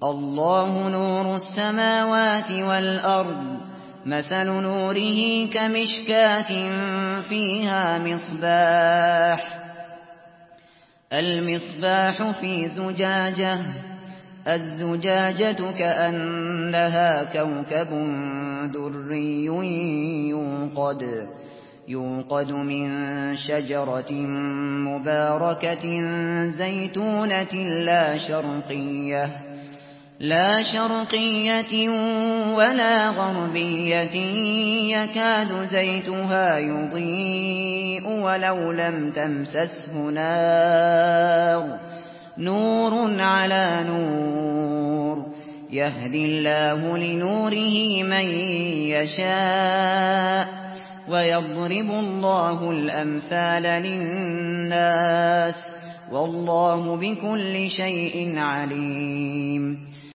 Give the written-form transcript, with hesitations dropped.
الله نور السماوات والأرض مثل نوره كمشكاة فيها مصباح المصباح في زجاجة الزجاجة كأنها كوكب دري يوقد من شجرة مباركة زيتونة لا شرقية ولا غربية يكاد زيتها يضيء ولو لم تمسسه نار نور على نور يهدي الله لنوره من يشاء ويضرب الله الأمثال للناس والله بكل شيء عليم